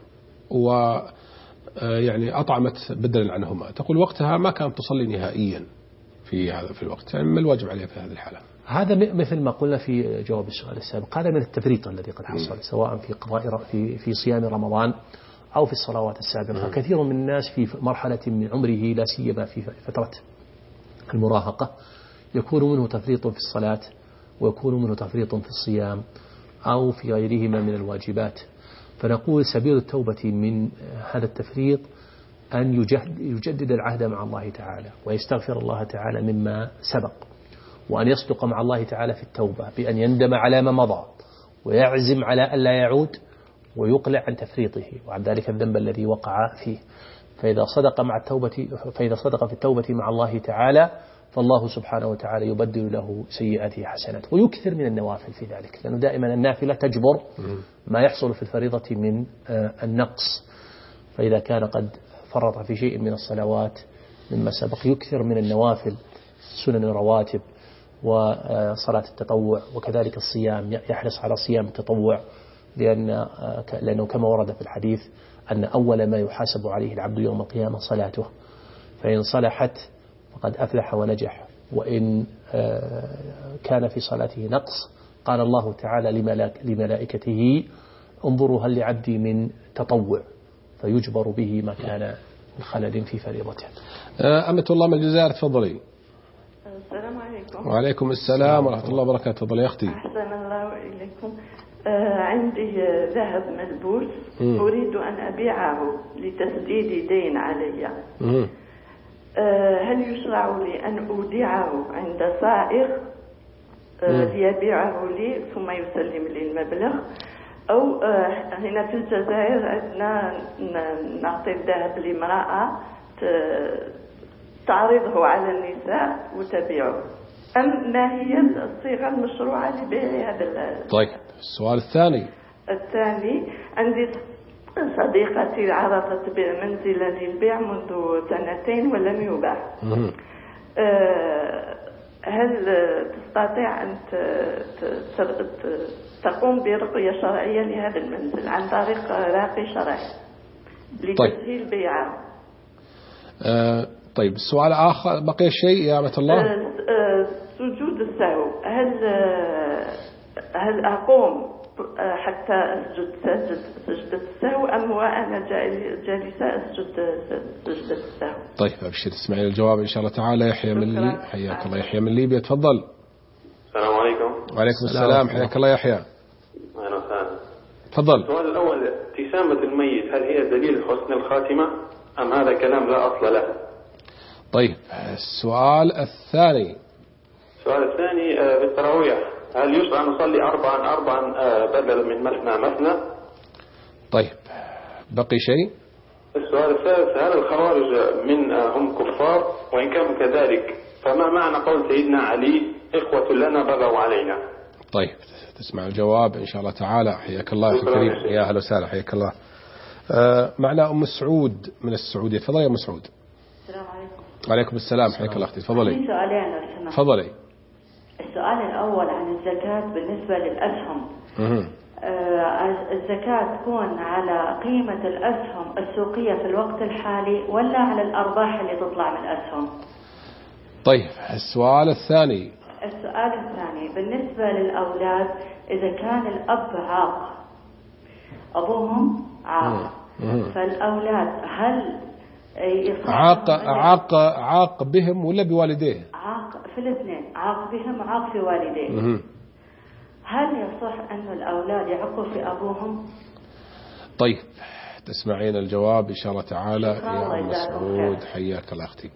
ويعني أطعمت بدلا عنهما، تقول وقتها ما كانت تصلي نهائيا في الوقت، يعني ما الواجب عليها في هذه الحالة؟
هذا مثل ما قلنا في جواب السؤال السابق، هذا من التفريط الذي قد حصل سواء في قضاء في صيام رمضان أو في الصلوات السابقة. كثير من الناس في مرحلة من عمره لا سيما في فترة المراهقة يكون منه تفريط في الصلاة ويكون منه تفريط في الصيام أو في غيرهما من الواجبات، فنقول سبيل التوبة من هذا التفريط أن يجدد العهد مع الله تعالى ويستغفر الله تعالى مما سبق، وأن يصدق مع الله تعالى في التوبة بأن يندم على ما مضى ويعزم على ألا يعود ويقلع عن تفريطه وعن ذلك الذنب الذي وقع فيه. فإذا صدق في التوبة مع الله تعالى فالله سبحانه وتعالى يبدل له سيئاته حسنات، ويكثر من النوافل في ذلك، لأنه دائما النافلة تجبر ما يحصل في الفريضة من النقص. فإذا كان قد فرط في شيء من الصلوات مما سبق يكثر من النوافل، سنن الرواتب وصلاة التطوع، وكذلك الصيام يحرص على صيام التطوع، لأنه كما ورد في الحديث أن أول ما يحاسب عليه العبد يوم القيامة صلاته، فإن صلحت فقد أفلح ونجح، وإن كان في صلاته نقص قال الله تعالى لملائكته انظروا هل لعبدي من تطوع فيجبر به ما كان من خلل في فريضته.
أمة الله من الجزائر تفضلي.
السلام عليكم.
وعليكم السلام ورحمة الله وبركاته. تفضلي يا أختي.
أحسن الله إليكم. عندي ذهب ملبوس أريد أن أبيعه لتسديد دين علي. هل يشرع لي أن أودعه عند صائغ ليبيعه لي ثم يسلم لي المبلغ، أو هنا في الجزائر عندنا نعطي الذهب لامرأة تعرضه على النساء وتبيعه، أم ما هي الصيغة المشروعة لبيع هذا؟
طيب السؤال الثاني.
عندي صديقتي عرضت منزلا للبيع منذ 2 ولم يباع. هل تستطيع أن تقوم برقية شرعية لهذا المنزل عن طريق راقي شرعي لتسهيل بيعه؟
طيب السؤال آخر بقي شيء يا أمة الله.
سجود السهو، هل أقوم حتى أسجد سجدة السهو أم وأنا جالسة أسجد سجدة السهو؟
طيب أبشر تسمعين الجواب إن شاء الله تعالى. يحيى من ليبيا، حياك الله. يحيى من ليبيا تفضل.
السلام عليكم.
وعليكم السلام، حياك الله يحيى.
أهلا وسهلا.
تفضل.
السؤال الأول، ابتسامة الميت هل هي دليل حسن الخاتمة أم هذا كلام لا أصل له؟
طيب السؤال الثاني.
السؤال الثاني بالتراويح هل يشرع أن نصلي 4 بدلا من مثنى؟
طيب بقي شيء.
السؤال الثالث، هل الخوارج هم كفار؟ وإن كانوا كذلك فما معنى قول سيدنا علي إخوة لنا بغوا علينا؟
طيب تسمع الجواب إن شاء الله تعالى. حياك الله يا كريم. يا أهلا وسهلا، حياك الله. معنا أم سعود من السعودية. تفضلي يا أم سعود.
السلام عليكم.
وعليكم السلام، حياك الله أختي. تفضلي.
عندي سؤالين لو سمحت.
تفضلي.
السؤال الأول عن الزكاة بالنسبة للأسهم. الزكاة تكون على قيمة الأسهم السوقية في الوقت الحالي ولا على الأرباح اللي تطلع من الأسهم؟
طيب السؤال الثاني.
السؤال الثاني بالنسبة للأولاد، إذا كان الأب عاق أبوهم عاق فالأولاد هل
عاق بهم ولا بوالديه؟
عاق في الاثنين، عاق بهم وعاق في والديه. هل يصح أن الأولاد يعقوا في أبوهم؟
طيب تسمعين الجواب إن شاء الله تعالى يا أم مسعود. حياك الله أختي.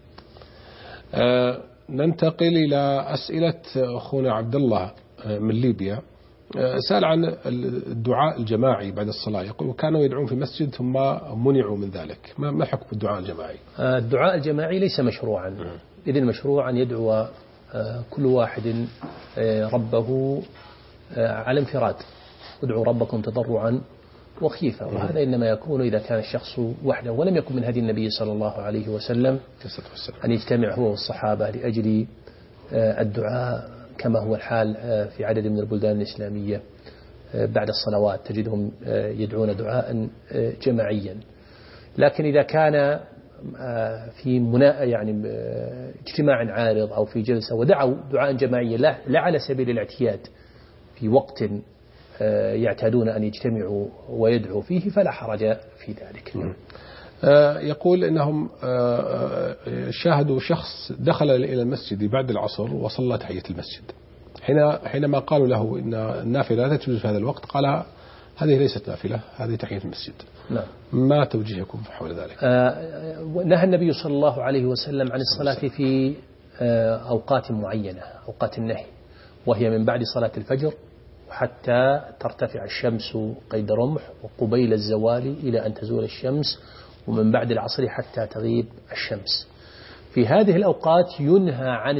ننتقل إلى أسئلة أخونا عبد الله من ليبيا. سأل عن الدعاء الجماعي بعد الصلاة، يقول كانوا يدعون في مسجد ثم منعوا من ذلك، ما حكم الدعاء الجماعي؟
الدعاء الجماعي ليس مشروعا، إذن المشروع أن يدعو كل واحد ربه على انفراد، ادعوا ربكم تضرعا وخيفة، وهذا إنما يكون إذا كان الشخص وحده، ولم يكن من هدي النبي صلى الله عليه وسلم أن يجتمع هو والصحابة لأجل الدعاء كما هو الحال في عدد من البلدان الإسلامية بعد الصلوات، تجدهم يدعون دعاء جماعيا. لكن إذا كان في يعني اجتماع عارض أو في جلسة ودعوا دعاء جماعيا لا على سبيل الاعتياد في وقت يعتادون أن يجتمعوا ويدعوا فيه، فلا حرج في ذلك.
يقول إنهم شاهدوا شخص دخل إلى المسجد بعد العصر وصلى تحية المسجد، حينما قالوا له إن النافلة لا تجوز في هذا الوقت، قال هذه ليست نافلة، هذه تحية المسجد.
نعم.
ما توجيهكم حول ذلك؟
نهى النبي صلى الله عليه وسلم عن الصلاة في أوقات معينة، أوقات النهي، وهي من بعد صلاة الفجر حتى ترتفع الشمس قيد رمح، وقبيل الزوال إلى أن تزول الشمس، ومن بعد العصر حتى تغيب الشمس. في هذه الأوقات ينهى عن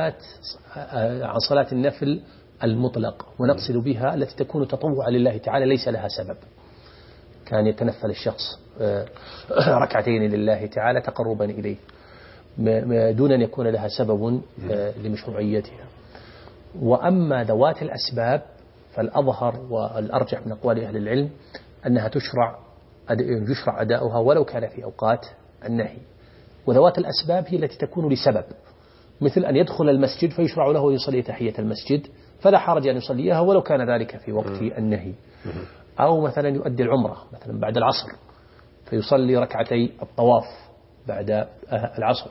صلاة النفل المطلق، ونقصد بها التي تكون تطوعا لله تعالى ليس لها سبب، كان يتنفل الشخص ركعتين لله تعالى تقربا إليه دون أن يكون لها سبب لمشروعيتها. وأما ذوات الأسباب فالأظهر والأرجح من أقوال أهل العلم أنها يشرع أداؤها ولو كان في أوقات النهي. وذوات الأسباب هي التي تكون لسبب، مثل أن يدخل المسجد فيشرع له يصلي تحية المسجد، فلا حرج أن يصليها ولو كان ذلك في وقت النهي. أو مثلا يؤدي العمرة مثلا بعد العصر فيصلي ركعتي الطواف بعد العصر،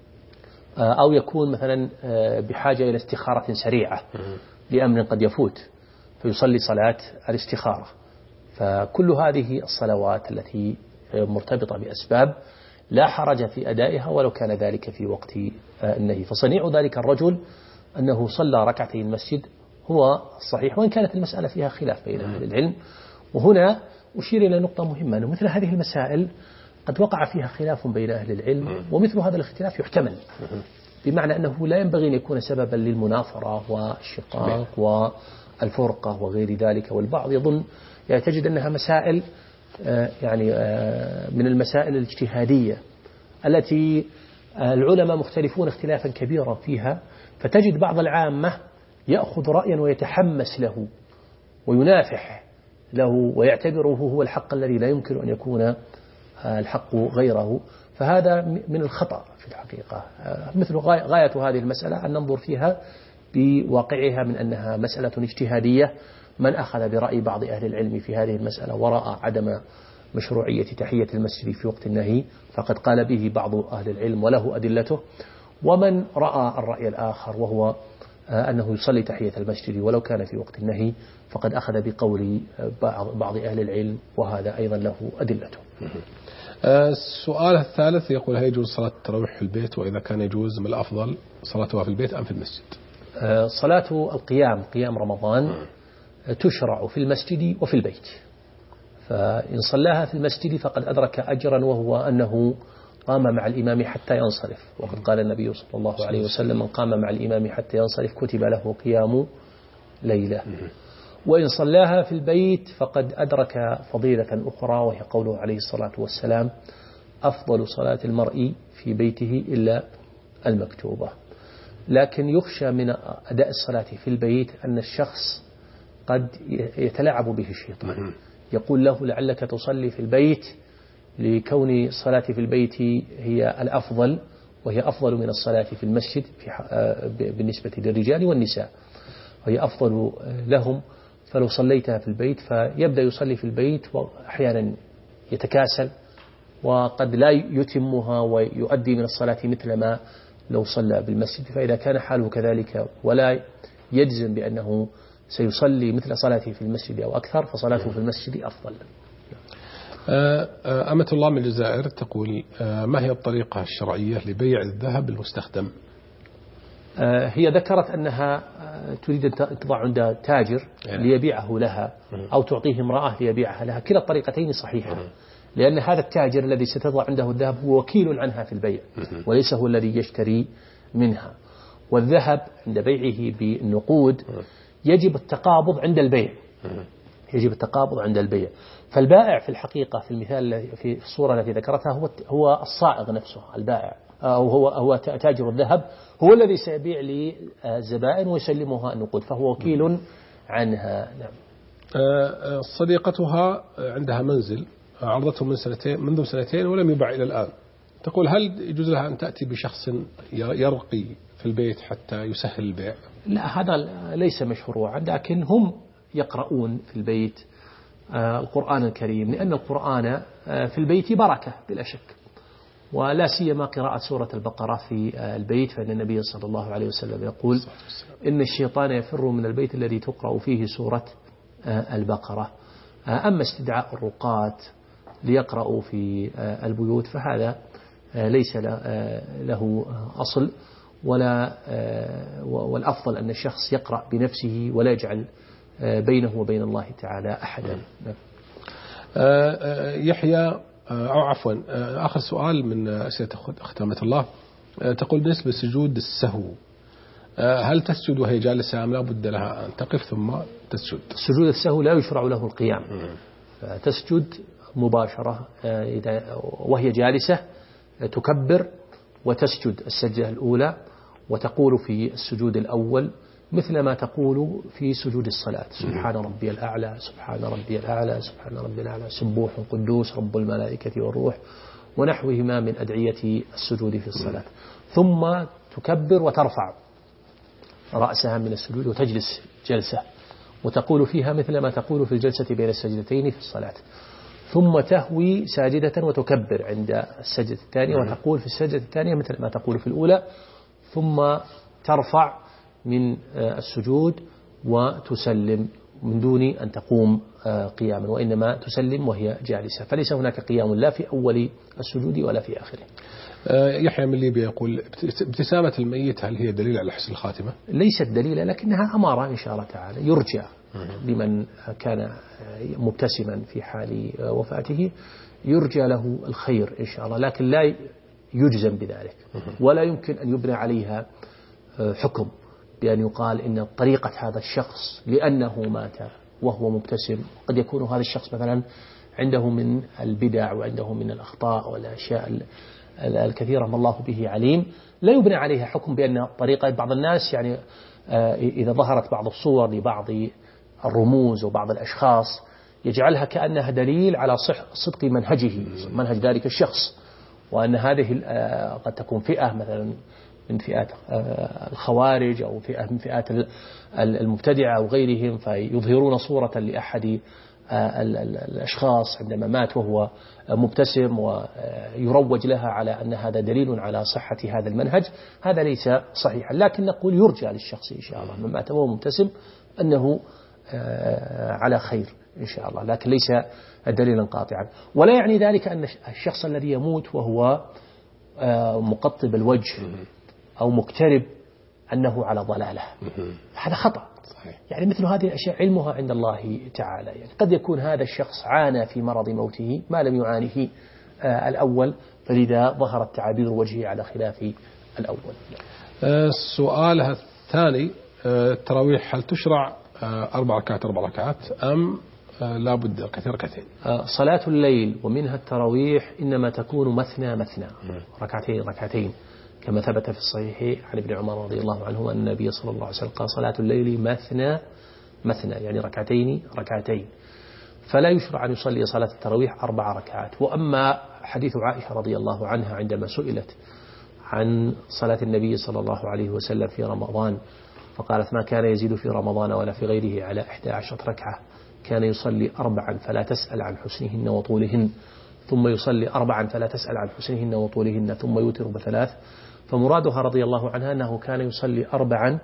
أو يكون مثلا بحاجة إلى استخارة سريعة لأمر قد يفوت فيصلي صلاة الاستخارة. فكل هذه الصلوات التي مرتبطة بأسباب لا حرج في أدائها ولو كان ذلك في وقت النهي. فصنيع ذلك الرجل أنه صلى ركعتي المسجد هو الصحيح، وإن كانت المسألة فيها خلاف بين أهل العلم. وهنا أشير إلى نقطة مهمة، أنه مثل هذه المسائل قد وقع فيها خلاف بين أهل العلم، ومثل هذا الاختلاف يحتمل، بمعنى أنه لا ينبغي أن يكون سببا للمنافرة والشقاق والفرقة وغير ذلك. والبعض يظن تجد أنها مسائل يعني من المسائل الاجتهادية التي العلماء مختلفون اختلافا كبيرا فيها، فتجد بعض العامة يأخذ رأيا ويتحمس له وينافح له ويعتبره هو الحق الذي لا يمكن أن يكون الحق غيره، فهذا من الخطأ في الحقيقة. مثل غاية هذه المسألة أن ننظر فيها بواقعها من أنها مسألة اجتهادية. من أخذ برأي بعض أهل العلم في هذه المسألة ورأى عدم مشروعية تحية المسجد في وقت النهي فقد قال به بعض أهل العلم وله أدلته، ومن رأى الرأي الآخر وهو أنه يصلي تحية المسجد ولو كان في وقت النهي فقد أخذ بقول بعض أهل العلم، وهذا أيضا له أدلته.
السؤال الثالث يقول: هل يجوز صلاة التراويح في البيت؟ وإذا كان يجوز ما الأفضل، صلاتها في البيت أم في المسجد؟
صلاة القيام، قيام رمضان، تشرع في المسجد وفي البيت، فإن صلاها في المسجد فقد أدرك أجرا، وهو أنه قام مع الإمام حتى ينصرف، وقد قال النبي صلى الله عليه وسلم: من قام مع الإمام حتى ينصرف كتب له قيام ليلة. وإن صلاها في البيت فقد أدرك فضيلة أخرى، وهي قوله عليه الصلاة والسلام: أفضل صلاة المرء في بيته إلا المكتوبة. لكن يخشى من أداء الصلاة في البيت أن الشخص قد يتلاعب به الشيطان، يقول له: لعلك تصلي في البيت لكون الصلاة في البيت هي الأفضل، وهي أفضل من الصلاة في المسجد بالنسبة للرجال والنساء، وهي أفضل لهم، فلو صليتها في البيت فيبدأ يصلي في البيت وأحيانا يتكاسل وقد لا يتمها ويؤدي من الصلاة مثل ما لو صلى بالمسجد. فإذا كان حاله كذلك ولا يجزم بأنه سيصلي مثل صلاته في المسجد أو أكثر، فصلاته في المسجد أفضل.
أمة الله من الجزائر تقول: ما هي الطريقة الشرعية لبيع الذهب المستخدم؟
هي ذكرت أنها تريد أن تضع عند تاجر ليبيعه لها، أو تعطيه امرأة ليبيعها لها. كلا الطريقتين صحيحة، لأن هذا التاجر الذي ستضع عنده الذهب هو وكيل عنها في البيع، وليس هو الذي يشتري منها. والذهب عند بيعه بالنقود يجب التقابض عند البيع، يجب التقابض عند البيع. فالبائع في الحقيقة في المثال في الصورة التي ذكرتها هو الصائغ نفسه، البائع أو هو تاجر الذهب، هو الذي سيبيع للزبائن ويسلمها النقود، فهو وكيل عنها. نعم.
صديقتها عندها منزل عرضته منذ سنتين ولم يباع إلى الآن، تقول هل يجوز لها أن تأتي بشخص يرقي في البيت حتى يسهل البيع؟
لا، هذا ليس مشروعا، لكن هم يقرؤون في البيت القرآن الكريم، لأن القرآن في البيت بركة بلا شك، ولا سيما قراءة سورة البقرة في البيت، فإن النبي صلى الله عليه وسلم يقول إن الشيطان يفر من البيت الذي تقرأ فيه سورة البقرة. أما استدعاء الرقاة ليقرأوا في البيوت فهذا ليس له أصل، والأفضل أن الشخص يقرأ بنفسه ولا يجعل بينه وبين الله تعالى أحدا.
يحيى أو عفوا آخر سؤال من أسئلة ختامة الله، تقول بالنسبة لسجود السهو هل تسجد وهي جالسة أم لا بد لها أن تقف ثم تسجد؟
سجود السهو لا يشرع له القيام، تسجد مباشرة وهي جالسة، تكبر وتسجد السجدة الأولى، وتقول في السجود الأول مثل ما تقول في سجود الصلاة: سبحان ربي الأعلى، سبحان ربي الأعلى، سبحان ربي الأعلى، سبوح قدوس رب الملائكة والروح، ونحوهما من أدعية السجود في الصلاة. ثم تكبر وترفع رأسها من السجود وتجلس جلسة، وتقول فيها مثل ما تقول في الجلسة بين السجدتين في الصلاة. ثم تهوي ساجدة وتكبر عند السجدة الثانية، وتقول في السجدة الثانية مثل ما تقول في الأولى، ثم ترفع من السجود وتسلم من دون أن تقوم قياما، وإنما تسلم وهي جالسة، فليس هناك قيام لا في أول السجود ولا في آخره.
يحيى من ليبيا يقول: ابتسامة الميت هل هي دليل على حسن الخاتمة؟
ليست دليلا، لكنها أمارة إن شاء الله تعالى، يرجى لمن كان مبتسما في حال وفاته، يرجى له الخير إن شاء الله، لكن لا يجزم بذلك، ولا يمكن أن يبنى عليها حكم بأن يقال إن طريقة هذا الشخص لأنه مات وهو مبتسم. قد يكون هذا الشخص مثلا عنده من البدع وعنده من الأخطاء والأشياء الكثيرة ما الله به عليم، لا يبنى عليها حكم بأن طريقة. بعض الناس يعني إذا ظهرت بعض الصور لبعض الرموز وبعض الأشخاص يجعلها كأنها دليل على صدق منهج ذلك الشخص، وأن هذه قد تكون فئة مثلا من فئات الخوارج أو فئة من فئات المبتدعة أو غيرهم، فيظهرون صورة لأحد الأشخاص عندما مات وهو مبتسم، ويروج لها على أن هذا دليل على صحة هذا المنهج. هذا ليس صحيحا، لكن نقول يرجى للشخص إن شاء الله من مات وهو مبتسم أنه على خير إن شاء الله، لكن ليس دليلا قاطعا. ولا يعني ذلك أن الشخص الذي يموت وهو مقطب الوجه أو مكترب أنه على ضلالة، هذا خطأ. يعني مثل هذه الأشياء علمها عند الله تعالى، يعني قد يكون هذا الشخص عانى في مرض موته ما لم يعانيه الأول، فلذا ظهرت تعابير وجهه على خلاف الأول.
سؤالها الثاني: التراويح هل تشرع 4 ركعات أم لا بد ركعتين؟
صلاة الليل ومنها التراويح إنما تكون مثنى ركعتين كما ثبت في الصحيح عن ابن عمر رضي الله عنه أن النبي صلى الله عليه وسلم قال: صلاة الليل مثنى يعني ركعتين، فلا يشرع أن يصلي صلاة التراويح 4 ركعات. وأما حديث عائشة رضي الله عنها عندما سئلت عن صلاة النبي صلى الله عليه وسلم في رمضان فقالت: ما كان يزيد في رمضان ولا في غيره على 11 ركعة، كان يصلي 4 فلا تسأل عن حسنهن وطولهن، ثم يصلي 4 فلا تسأل عن حسنهن وطولهن، ثم يوتر ب3. فمرادها رضي الله عنها أنه كان يصلي 4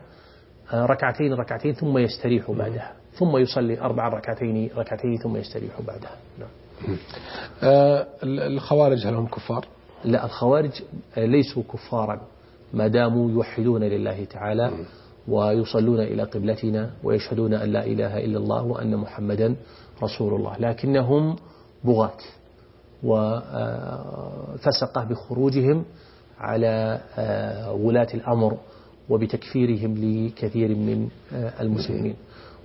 ركعتين ثم يستريح بعدها، ثم يصلي 4 ركعتين ثم يستريح بعدها.
الخوارج هل هم كفار؟
لا، الخوارج ليسوا كفارا ما داموا يوحدون لله تعالى ويصلون إلى قبلتنا ويشهدون أن لا إله إلا الله وأن محمدا رسول الله، لكنهم بغاة وفسقة بخروجهم على ولاة الأمر وبتكفيرهم لكثير من المسلمين.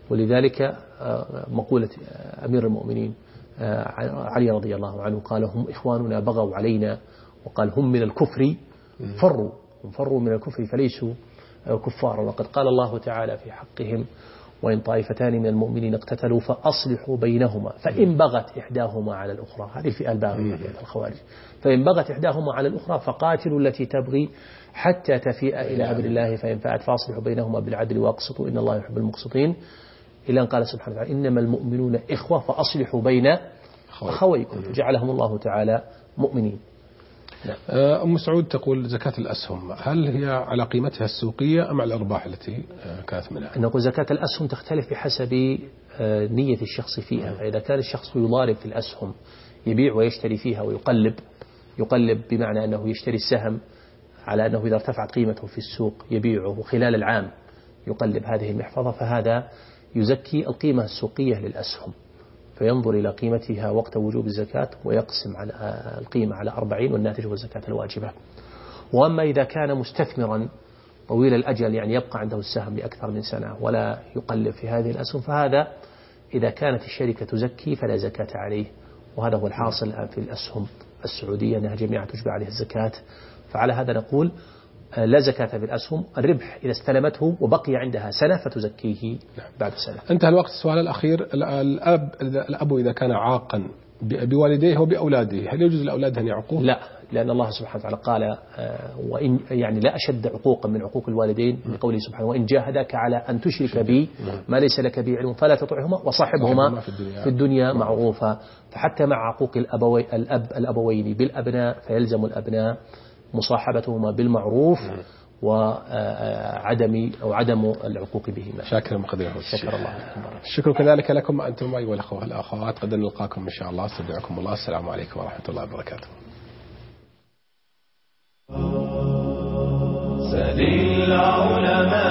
ولذلك مقولة أمير المؤمنين علي رضي الله عنه قال هم إخواننا بغوا علينا، وقال هم من الكفر فروا من الكفر فليسوا كفارا. وقد قال الله تعالى في حقهم وإن طائفتان من المؤمنين اقتتلوا فأصلحوا بينهما فإن بغت إحداهما على الأخرى، هذه الفئة الباغية فئة الخوارج، فإن بغت إحداهما على الأخرى فقاتلوا التي تبغي حتى تفيء إلى أمر الله فإن فاءت فأصلحوا بينهما بالعدل واقسطوا إن الله يحب المقسطين، إلى أن قال سبحانه وتعالى إنما المؤمنون إخوة فأصلحوا بين أخويكم، جعلهم الله تعالى مؤمنين.
أم سعود تقول زكاة الأسهم هل هي على قيمتها السوقية أم على الأرباح التي كانت منها؟
نقول زكاة الأسهم تختلف بحسب نية الشخص فيها، فإذا كان الشخص يضارب في الأسهم يبيع ويشتري فيها يقلب بمعنى أنه يشتري السهم على أنه إذا ارتفعت قيمته في السوق يبيعه خلال العام يقلب هذه المحفظة، فهذا يزكي القيمة السوقية للأسهم، فينظر إلى قيمتها وقت وجوب الزكاة ويقسم على القيمة على 40 والناتج هو الزكاة الواجبة. وأما إذا كان مستثمرا طويل الأجل يعني يبقى عنده السهم لأكثر من سنة ولا يقلب في هذه الأسهم، فهذا إذا كانت الشركة تزكي فلا زكاة عليه، وهذا هو الحاصل الآن في الأسهم السعودية أنها جميعا تجبى عليها الزكاة. فعلى هذا نقول لا زكاة في الأسهم، الربح إذا استلمته وبقي عندها سنة فتزكيه بعد سنة.
انتهى الوقت. السؤال الأخير، الأب إذا كان عاقا بوالديه وبأولاده هل يجوز لأولاده أن يعقوه؟
لا، لأن الله سبحانه وتعالى قال وإن يعني لا أشد عقوقا من عقوق الوالدين من قوله سبحانه وإن جاهداك على أن تشرك بي ما ليس لك به علم فلا تطعهما وصاحبهما في الدنيا معروفا. فحتى مع عقوق الأبوين بالأبناء فيلزم الأبناء مصاحبتهما بالمعروف وعدم العقوق بهما.
شاكر مقدره.
شكر الله.
الشكر كذلك لكم أنتم أيها الأخوة والأخوات، غدا نلقاكم إن شاء الله. استودعكم الله. السلام عليكم ورحمة الله وبركاته.
سل العلماء